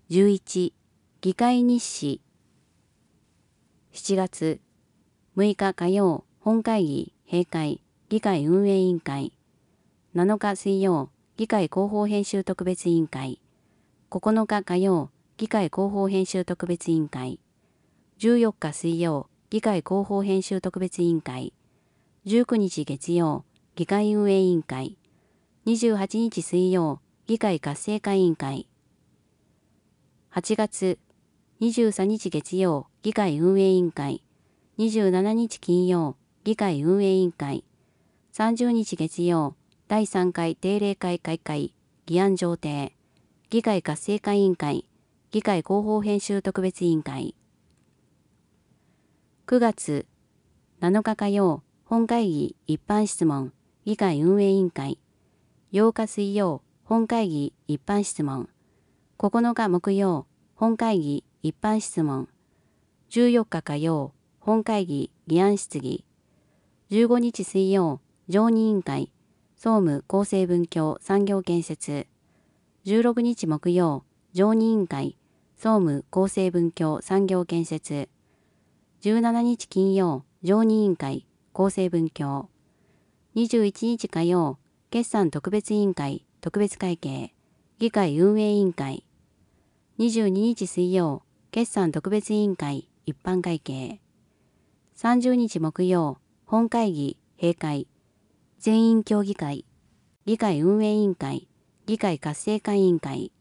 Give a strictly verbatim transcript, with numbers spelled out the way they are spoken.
じゅういち、議会日誌。しちがつむいか火曜、本会議、閉会、議会運営委員会。なのか水曜、議会広報編集特別委員会。ここのか火曜、議会広報編集特別委員会。じゅうよっか水曜、議会広報編集特別委員会。じゅうくにち月曜、議会運営委員会。にじゅうはちにち水曜、議会活性化委員会。はちがつにじゅうさんにち月曜、議会運営委員会。にじゅうしちにち金曜、議会運営委員会。さんじゅうにち月曜、だいさんかい定例会開会、議案上呈。議会活性化委員会、議会広報編集特別委員会。くがつなのか火曜、本会議一般質問、議会運営委員会。ようか水曜、本会議一般質問。ここのか木曜、本会議一般質問。じゅうよっか火曜、本会議議案質疑。じゅうごにち水曜、常任委員会、総務厚生文教産業建設。じゅうろくにち木曜、常任委員会、総務厚生文教産業建設。じゅうしちにち金曜、常任委員会、厚生文教。にじゅういちにち火曜、決算特別委員会、特別会計、議会運営委員会。にじゅうににち水曜、決算特別委員会、一般会計。さんじゅうにち木曜、本会議、閉会、全員協議会、議会運営委員会、議会活性化委員会。